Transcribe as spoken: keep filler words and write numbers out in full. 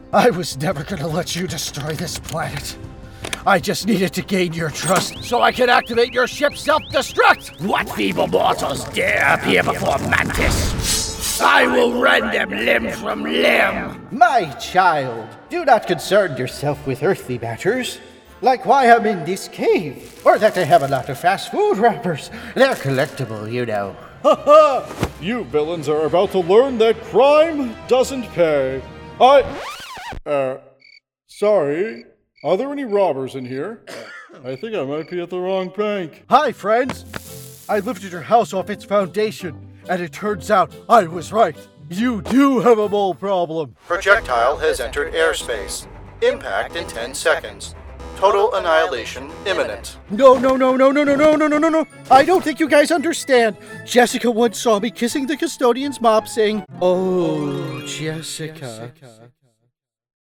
I was never gonna let you destroy this planet. I just needed to gain your trust so I could activate your ship's self-destruct! What feeble mortals dare appear before Mantis? I will rend them limb from limb! My child, do not concern yourself with earthly matters. Like why I'm in this cave, or that I have a lot of fast food wrappers. They're collectible, you know. Ha ha! You villains are about to learn that crime doesn't pay. I... Uh... Sorry. Are there any robbers in here? I think I might be at the wrong bank. Hi, friends! I lifted your house off its foundation, and it turns out I was right. You do have a mole problem. Projectile has entered airspace. Impact in ten seconds. Total annihilation imminent. No, no, no, no, no, no, no, no, no, no, no. I don't think you guys understand. Jessica once saw me kissing the custodian's mop saying, "Oh, Jessica."